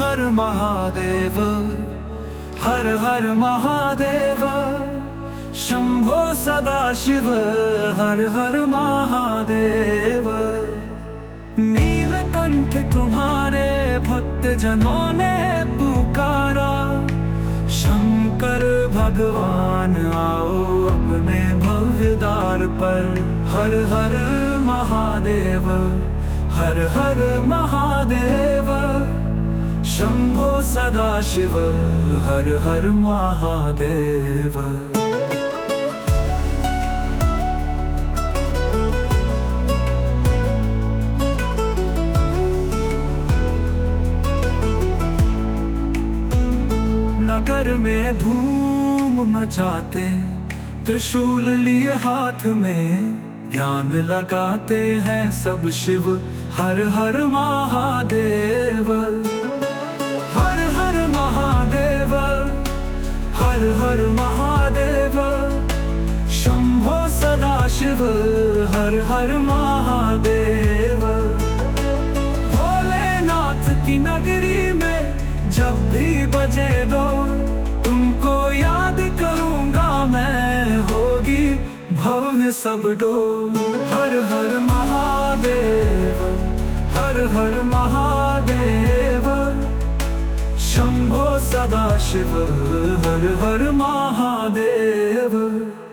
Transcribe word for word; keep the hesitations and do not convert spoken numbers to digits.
हर महादेव, हर हर महादेव। शंभो सदाशिव, हर हर महादेव। नीलकंठ तुम्हारे भक्त जनों ने पुकारा, शंकर भगवान आओ अपने भव्य द्वार पर। हर हर महादेव, हर हर महादेव। शंभो सदाशिव, हर हर महादेव। नगर में धूम मचाते, त्रिशूल लिए हाथ में, ध्यान लगाते हैं सब शिव। हर हर महादेव, हर हर महादेव, हर हर महादेव। शंभो सदाशिव, हर हर महादेव। भोलेनाथ की नगरी में जब भी बजे दो, तुमको याद करूंगा मैं, होगी भव्य सब डोल। हर हर महादेव, हर हर महादेव। शंभो सदाशिव, हर हर महादेव।